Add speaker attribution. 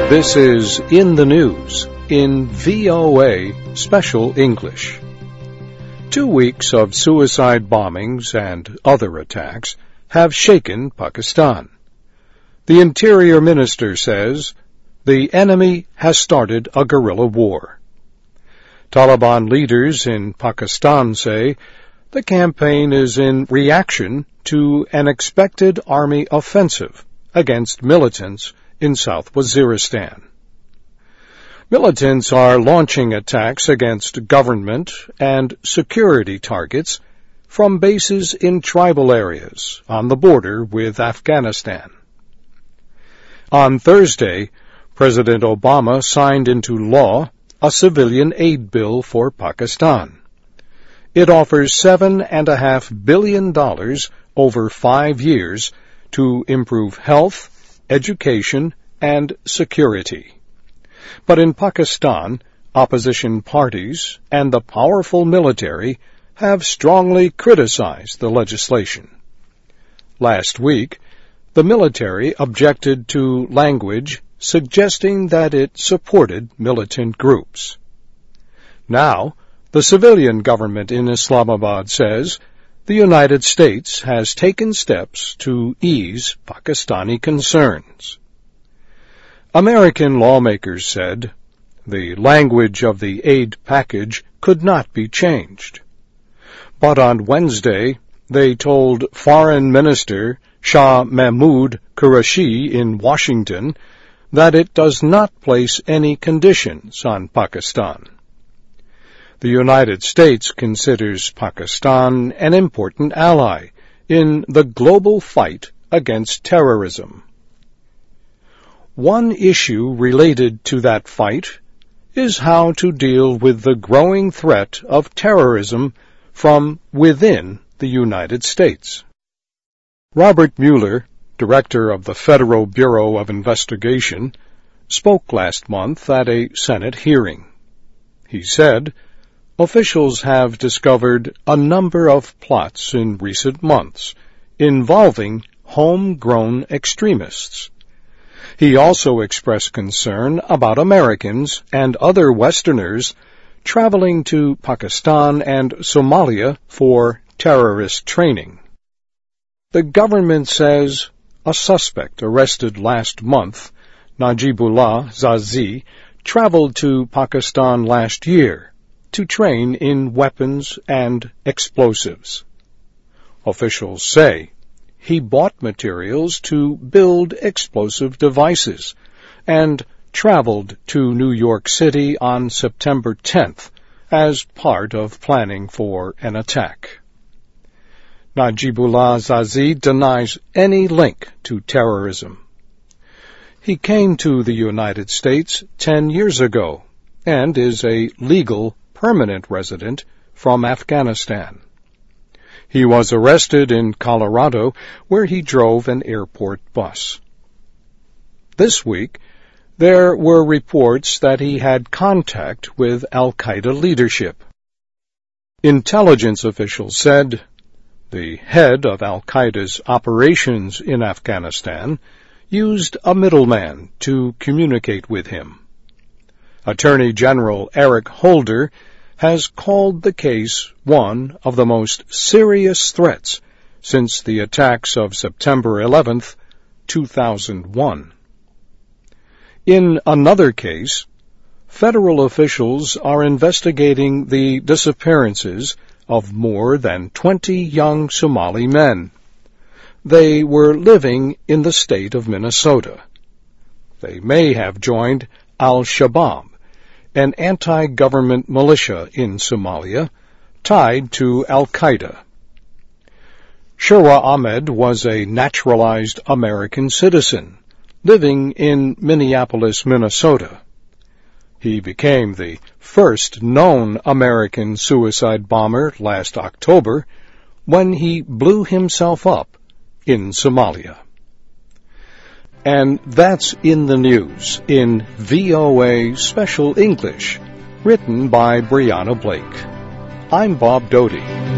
Speaker 1: This is In the News in VOA Special English. 2 weeks of suicide bombings and other attacks have shaken Pakistan. The Interior Minister says the enemy has started a guerrilla war. Taliban leaders in Pakistan say the campaign is in reaction to an expected army offensive against militants in South Waziristan. Militants are launching attacks against government and security targets from bases in tribal areas on the border with Afghanistan. On Thursday, President Obama signed into law a civilian aid bill for Pakistan. It offers $7.5 billion over 5 years to improve health, education, and security. But in Pakistan, opposition parties and the powerful military have strongly criticized the legislation. Last week, the military objected to language suggesting that it supported militant groups. Now, the civilian government in Islamabad says the United States has taken steps to ease Pakistani concerns. American lawmakers said the language of the aid package could not be changed. But on Wednesday, they told Foreign Minister Shah Mahmood Qureshi in Washington that it does not place any conditions on Pakistan. The United States considers Pakistan an important ally in the global fight against terrorism. One issue related to that fight is how to deal with the growing threat of terrorism from within the United States. Robert Mueller, director of the Federal Bureau of Investigation, spoke last month at a Senate hearing. He said, officials have discovered a number of plots in recent months involving homegrown extremists. He also expressed concern about Americans and other Westerners traveling to Pakistan and Somalia for terrorist training. The government says a suspect arrested last month, Najibullah Zazi, traveled to Pakistan last year to train in weapons and explosives. Officials say he bought materials to build explosive devices and traveled to New York City on September 10th as part of planning for an attack. Najibullah Zazi denies any link to terrorism. He came to the United States 10 years ago and is a legal permanent resident from Afghanistan. He was arrested in Colorado, where he drove an airport bus. This week, there were reports that he had contact with al-Qaeda leadership. Intelligence officials said the head of al-Qaeda's operations in Afghanistan used a middleman to communicate with him. Attorney General Eric Holder has called the case one of the most serious threats since the attacks of September 11, 2001. In another case, federal officials are investigating the disappearances of more than 20 young Somali men. They were living in the state of Minnesota. They may have joined al-Shabaab, an anti-government militia in Somalia tied to al-Qaeda. Shura Ahmed was a naturalized American citizen living in Minneapolis, Minnesota. He became the first known American suicide bomber last October when he blew himself up in Somalia. And that's In the News in VOA Special English, written by Brianna Blake. I'm Bob Doty.